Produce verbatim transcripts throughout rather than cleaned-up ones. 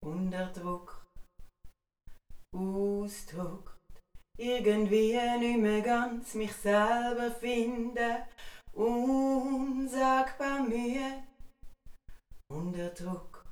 Unterdruck, ausdruckt, irgendwie nicht mehr ganz mich selber finden, unsagbar müde. Unterdruck,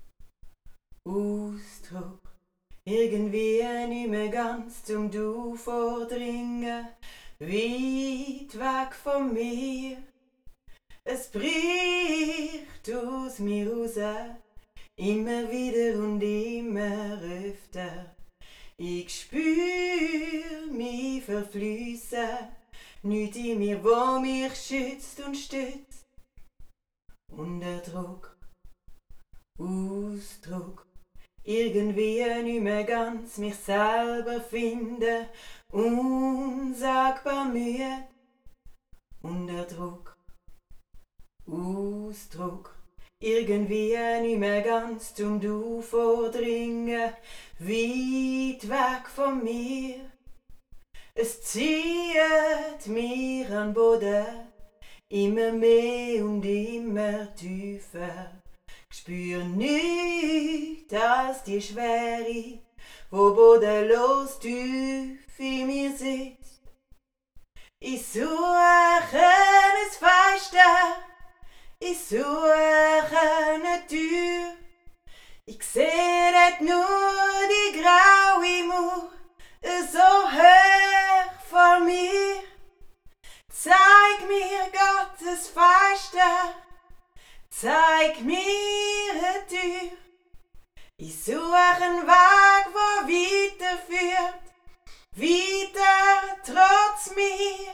Ausdruck, irgendwie nicht mehr ganz zum Du vordringen, weit weg von mir. Es bricht aus mir raus, immer wieder und immer öfter. Ich spür mich verfließen, nichts in mir, wo mich schützt und stützt. Unterdruck, Ausdruck, irgendwie nicht mehr ganz mich selber finden, unsagbar müde. Unterdruck, Ausdruck, irgendwie nicht mehr ganz zum Du vordringen, weit weg von mir. Es zieht mir an Boden, immer mehr und immer tiefer. Ich spür nichts als die Schwere, wo bodenlos tief in mir sitzt. Ich suche ein Fenster, ich suche eine Tür. Ich seh dort nur die graue Mauer, so hoch vor mir. Zeig mir Gottes Fenster, zeig mir eine Tür. Ich suche einen Weg, wo weiterführt, weiter trotz mir,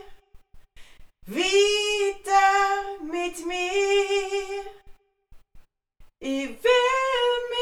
weiter mit mir. Ich will